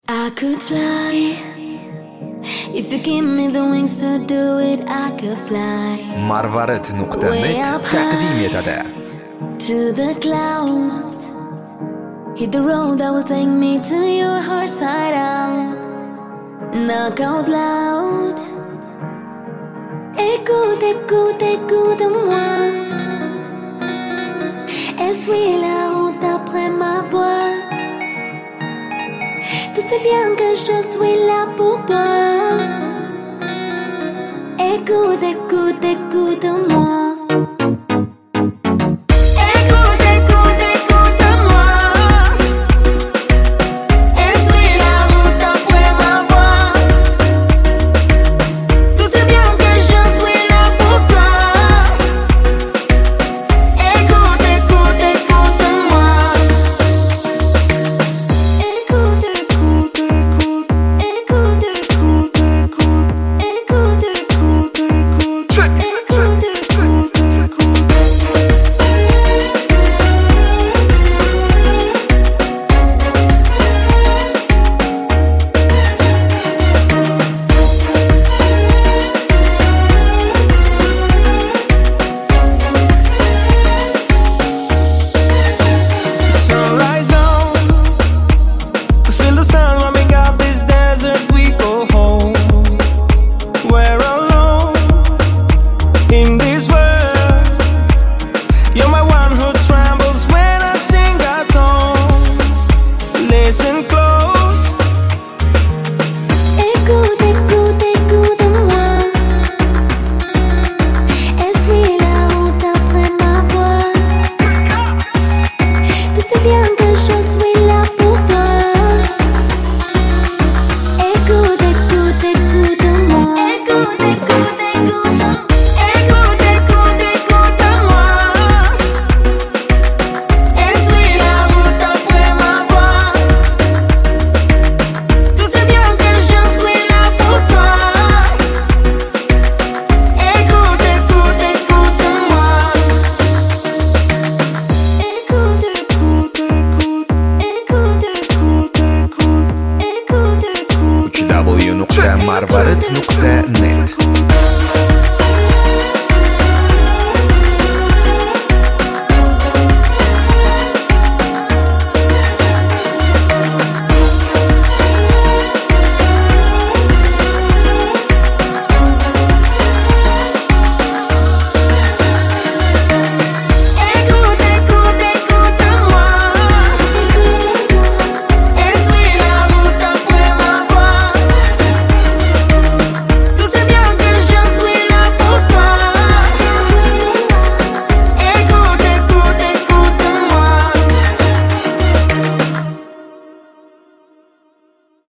I could fly. If you give me the wings to do it, I could fly. marvaret.net taqdim etadi. To the clouds. Hit the road that will take me to your heart side out. Knock out loud. Écoute, écoute, écoute-moi. Essuie la route après ma voix. Tu sais bien que je suis là pour toi. Écoute, écoute, écoute-moi. www.marvaret.net